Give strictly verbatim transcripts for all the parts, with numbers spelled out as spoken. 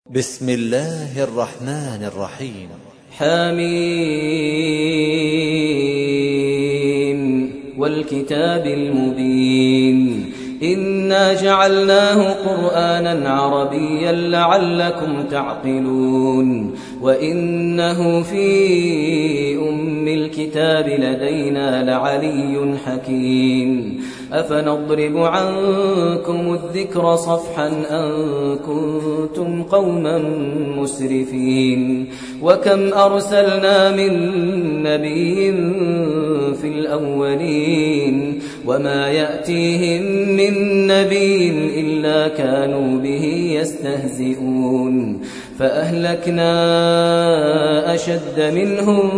بسم الله الرحمن الرحيم. حميم والكتاب المبين إنا جعلناه قرآنا عربيا لعلكم تعقلون وإنه في أم الكتاب لدينا لعلي حكيم أفنضرب عنكم الذكر صفحا أن كنتم قوما مسرفين وكم أرسلنا من نبي في الأولين وما يأتيهم من نبي إلا كانوا به يستهزئون فأهلكنا أشد منهم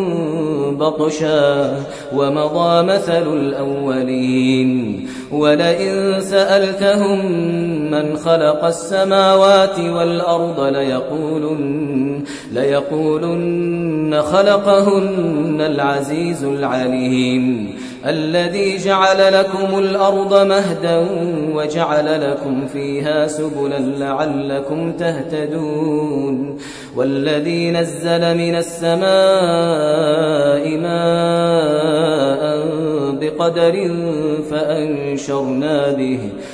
بطشا ومضى مثل الأولين ولئن سألتهم من خلق السماوات والأرض ليقولن, ليقولن خلقهن العزيز العليم الذي جعل لكم الأرض مهدا وجعل لكم فيها سبلا لعلكم تهتدون والذي نزل من السماء ماء بقدر فأنشرنا به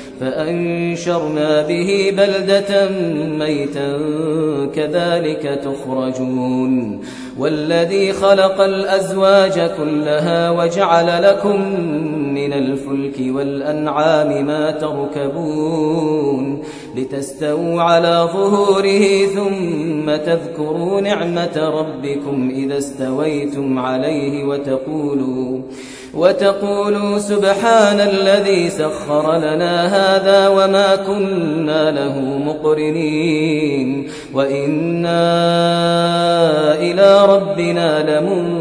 فأنشرنا به بلدة ميتا كذلك تخرجون والذي خلق الأزواج كلها وجعل لكم من الفلك والأنعام ما تركبون لتستووا على ظهوره ثم تذكروا نعمة ربكم إذا استويتم عليه وتقولوا وتقولوا سبحان الذي سخر لنا هذا وما كنا له مقرنين وإنا إلى ربنا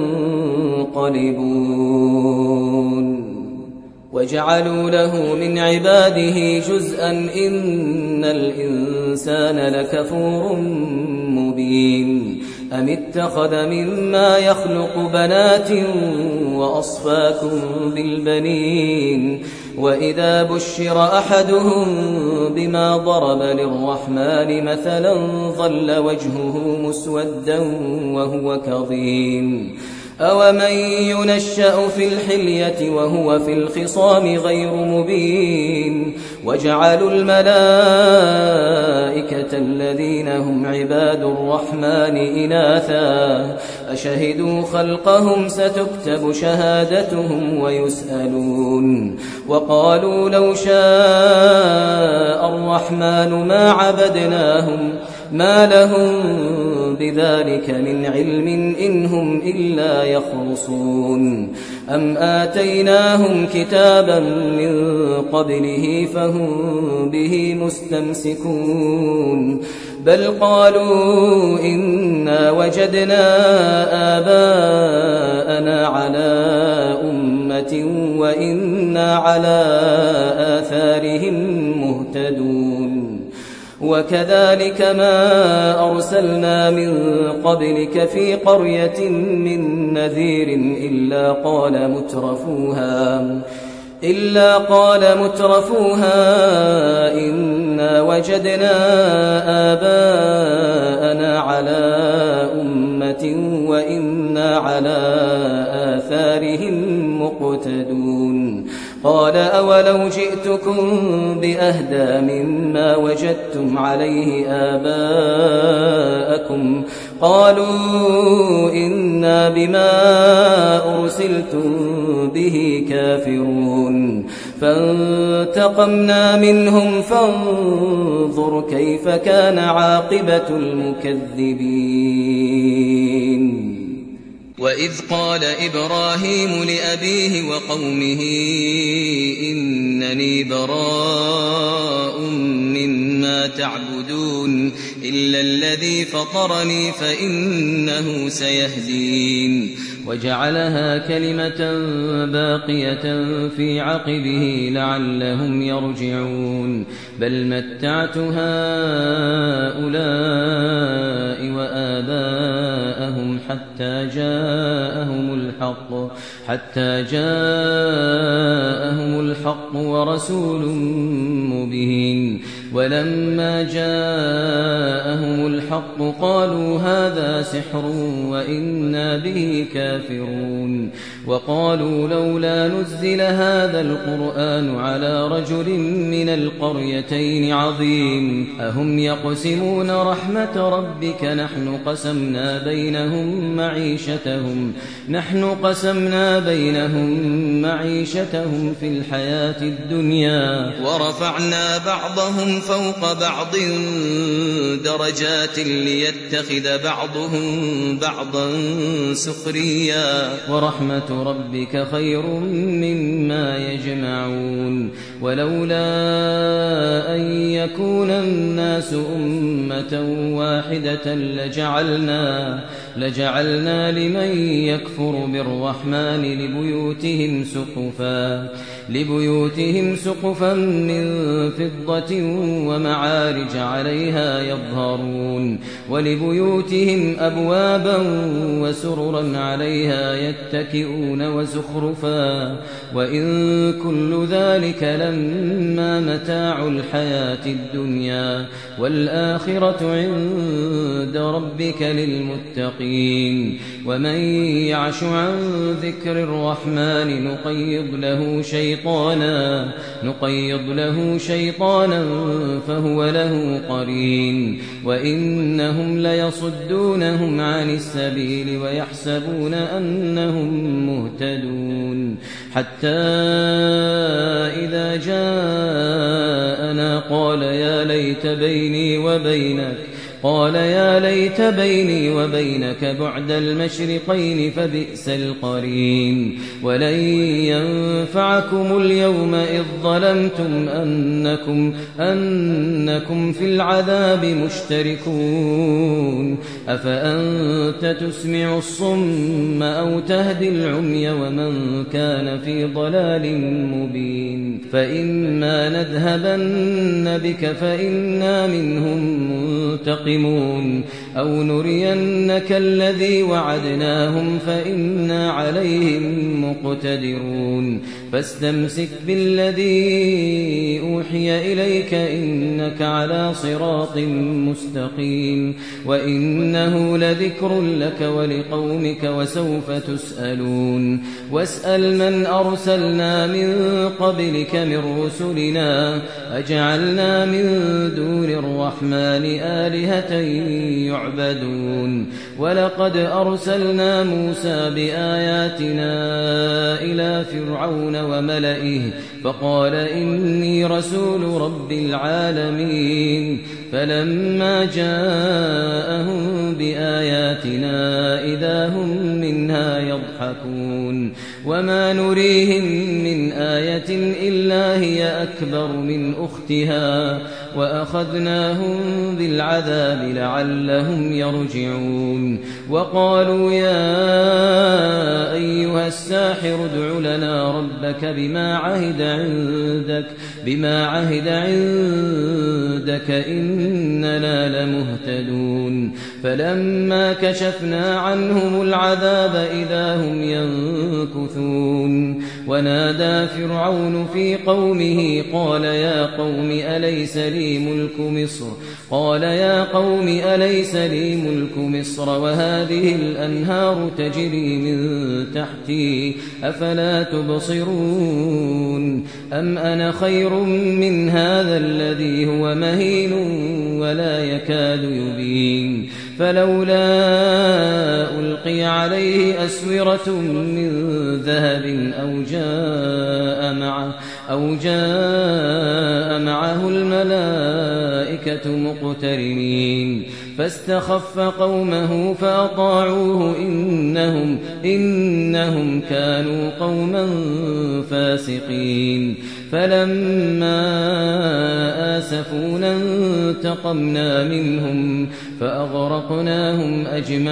لمنقلبون وجعلوا له من عباده جزءا إن الإنسان لكفور مبين أم اتخذ مما يخلق بنات وأصفاكم بالبنين وإذا بشر أحدهم بما ضرب للرحمن مثلا ظل وجهه مسودا وهو كظيم أومن ينشأ في الحلية وهو في الخصام غير مبين وجعلوا الملائكة الذين هم عباد الرحمن إناثا أشهدوا خلقهم ستكتب شهادتهم ويسألون وقالوا لو شاء الرحمن ما عبدناهم ما لهم بذلك من علم إن هم إلا يخرصون أم آتيناهم كتابا من قبله فهم به مستمسكون بل قالوا إنا وجدنا آباءنا على أمة وإنا على آثارهم مهتدون وكذلك ما أرسلنا من قبلك في قرية من نذير إلا قال مترفوها إلا قال مترفوها إنا وجدنا آباءنا على أمة وإنا على آثارهم مقتدون قال أولو جئتكم بأهدى مما وجدتم عليه آباءكم قالوا إنا بما أرسلتم به كافرون فانتقمنا منهم فانظر كيف كان عاقبة المكذبين وإذ قال إبراهيم لأبيه وقومه إنني براء مما تعبدون إلا الذي فطرني فإنه سيهدين وجعلها كلمة باقية في عقبه لعلهم يرجعون بل متعت هؤلاء وآباءهم حتى جاءهم الحق حتى جاءهم الحق ورسول مبين ولما جاءهم الحق قالوا هذا سحر وإنا به كافرون وقالوا لولا نزل هذا القرآن على رجل من القريتين عظيم أهم يقسمون رحمة ربك نحن قسمنا بينهم معيشتهم نحن قسمنا بينهم معيشتهم في الحياة الدنيا ورفعنا بعضهم فوق بعض درجات ليتخذ بعضهم بعضا سخريا ورحمة ربك خير مما يجمعون ولولا أن يكون الناس أمة واحدة لجعلنا لجعلنا لمن يكفر بالرحمن لبيوتهم سقفا لبيوتهم سقفا من فضة ومعارج عليها يظهرون ولبيوتهم أبوابا وسررا عليها يتكئون وزخرفا وإن كل ذلك لما متاع الحياة الدنيا والآخرة عند ربك للمتقين ومن يعش عن ذكر الرحمن نقيض له شيطانا نقيض له شيطانا فهو له قرين وإنهم ليصدونهم عن السبيل ويحسبون أنهم مهتدون حتى إذا جاءنا قال يا ليت بيني وبينك قال يا ليت بيني وبينك بعد المشرقين فبئس القرين ولن ينفعكم اليوم إذ ظلمتم أنكم, أنكم في العذاب مشتركون أفأنت تسمع الصم أو تهدي العمي ومن كان في ضلال مبين فإما نذهبن بك فإنا منهم منتقمون أو نرينك الذي وعدناهم فإنا عليهم مقتدرون فاستمسك بالذي أوحي إليك إنك على صراط مستقيم وإنه لذكر لك ولقومك وسوف تسألون واسأل من أرسلنا من قبلك من رسلنا أجعلنا من دون الرحمن آلهة يعبدون ولقد أرسلنا موسى بآياتنا إلى فرعون وملئه فقال إني رسول رب العالمين فلما جاءهم بآياتنا إذا هم منها يضحكون وما نريهم من آية إلا هي أكبر من أختها وأخذناهم بالعذاب لعلهم يرجعون وقالوا يا أيها الساحر ادع لنا ربك بما عهد عندك بما عهد عندك إننا لمهتدون فلما كشفنا عنهم العذاب إذا هم ينكثون ونادى فرعون في قومه قال يا قوم أليس لي ملك مصر قال يا قوم أليس لي ملك مصر وهذه الأنهار تجري من تحتي أفلا تبصرون أم أنا خير من هذا الذي هو مهين ولا يكاد يبين فلولا ألقي عليه أسورة من ذهب أو جاء معه أو جاء معه الملائكة مقترنين فاستخف قومه فأطاعوه إنهم, إنهم كانوا قوما فاسقين فلما آسفونا انتقمنا منهم فأغرقناهم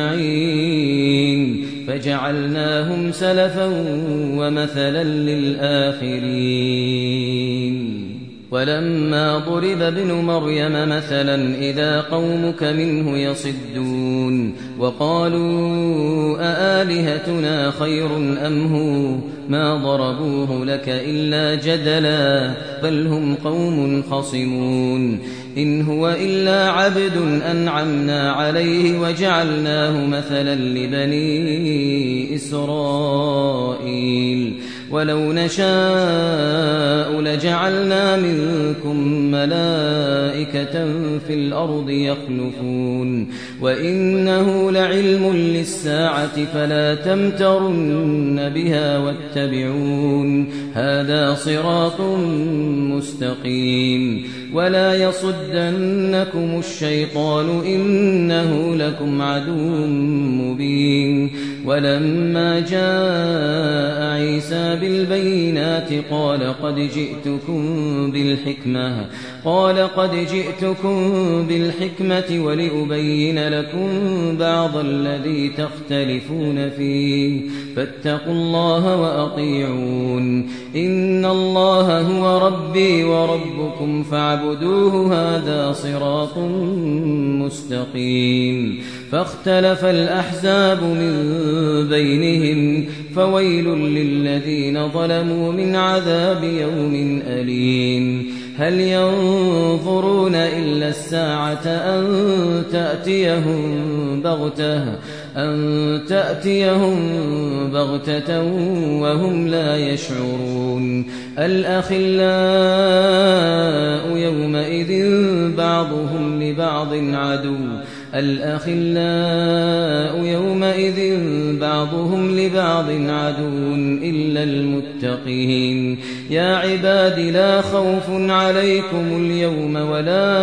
أجمعين فجعلناهم سلفا ومثلا للآخرين ولما ضرب ابن مريم مثلا إذا قومك منه يصدون وقالوا أآلهتنا خير أم هو ما ضربوه لك إلا جدلا بل هم قوم خصمون إن هو إلا عبد أنعمنا عليه وجعلناه مثلا لبني إسرائيل ولو نشاء لجعلنا منكم ملائكة في الأرض يخلفون وإنه لعلم للساعة فلا تمترن بها واتبعون هذا صراط مستقيم ولا يصدنكم الشيطان إنه لكم عدو مبين ولما جاء عيسى بالبينات قال قد جئتكم بالحكمة قال قد جئتكم بالحكمة ولأبين لكم بعض الذي تختلفون فيه فاتقوا الله وأطيعون إن الله هو ربي وربكم فاعبدوه هذا صراط مستقيم فاختلف الأحزاب من بينهم فويل للذين ظلموا من عذاب يوم أليم هل ينظرون إلا الساعة أن تأتيهم بغتة أن تأتيهم بغتة وهم لا يشعرون الأخلاء يومئذ بعضهم لبعض عدو الأخلاء يومئذ بعضهم لبعض عدو إلا المتقين يا عباد لا خوف عليكم اليوم ولا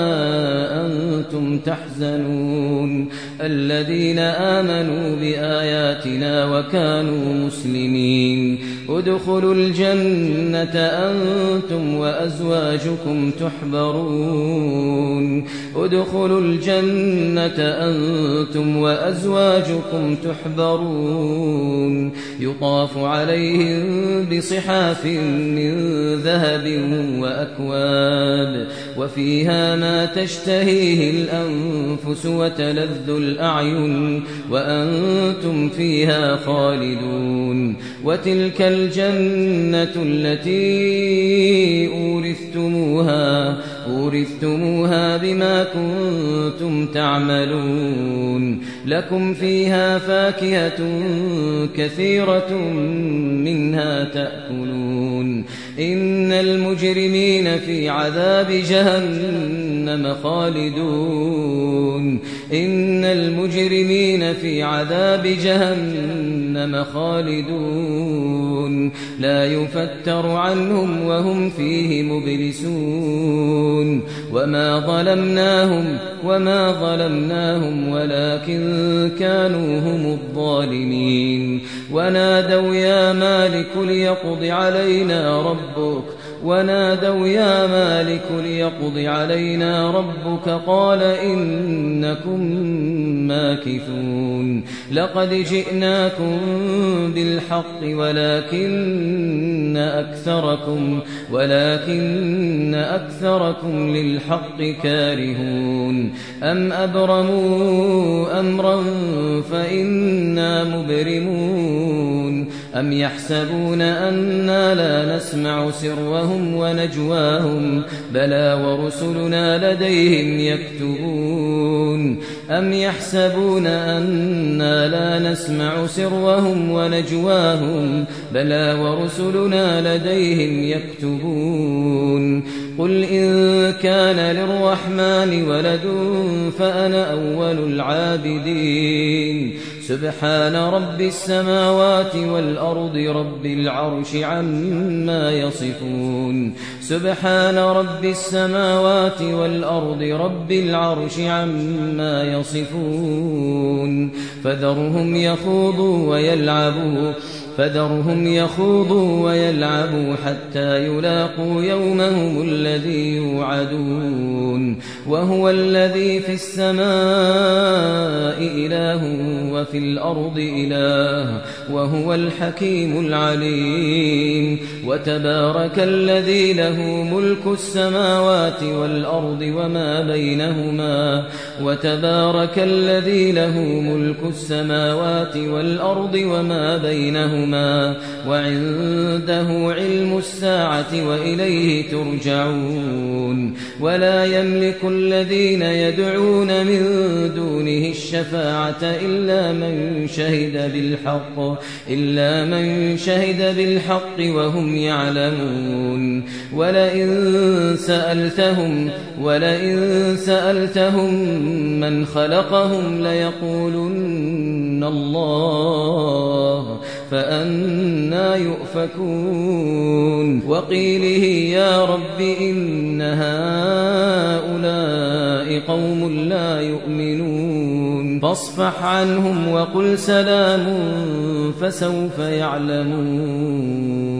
أنتم تحزنون الذين آمنوا بآياتنا وكانوا مسلمين ادخلوا الجنة أنتم وأزواجكم تحبرون ادخلوا الجنة أنتم وأزواجكم تحبرون يطاف عليهم بصحاف من ذهب وأكواب وفيها ما تشتهيه الأنفس وتلذ الأعين وأنتم فيها خالدون وتلك الجنة التي أورثتموها أورثتموها بما كنتم تعملون لكم فيها فاكهة كثيرة منها تأكلون إن المجرمين في عذاب جهنم خالدون إن المجرمين في عذاب جهنم خالدون لا يفتر عنهم وهم فيه مبلسون وما ظلمناهم وما ظلمناهم ولكن كانوا هم الظالمين ونادوا يا مالك ليقض علينا ربك ونادوا يا مالك ليقض علينا ربك قال إنكم ماكثون لقد جئناكم بالحق ولكن أكثركم ولكن أكثركم للحق كارهون أم أبرموا أمرا فإنا مبرمون أم يحسبون أنا لا نسمع سرهم ونجواهم بلى ورسلنا لديهم يكتبون أم يحسبون أنا لا نسمع سرهم ونجواهم بلى ورسلنا لديهم يكتبون قل إن كان للرحمن ولد فأنا أول العابدين سبحان رب السماوات والأرض رب العرش عما يصفون سبحان رب السماوات والأرض رب العرش عما يصفون فذرهم يخوضوا ويلعبوا فذرهم يخوضوا ويلعبوا حتى يلاقوا يومهم الذي يوعدون وهو الذي في السماء إله وفي الأرض إله وهو الحكيم العليم وتبارك الذي له ملك السماوات والأرض وما بينهما وتبارك الذي له ملك السماوات والأرض وما بينهما وعنده علم الساعة وإليه ترجعون ولا يملك الذين يدعون من دونه الشفاعة إلا من شهد بالحق إلا من شهد بالحق وهم يعلمون ولئن سألتهم ولئن سألتهم من خلقهم ليقولن الله فأنى يؤفكون وقيله يا رب إن هؤلاء قوم لا يؤمنون فاصفح عنهم وقل سلام فسوف يعلمون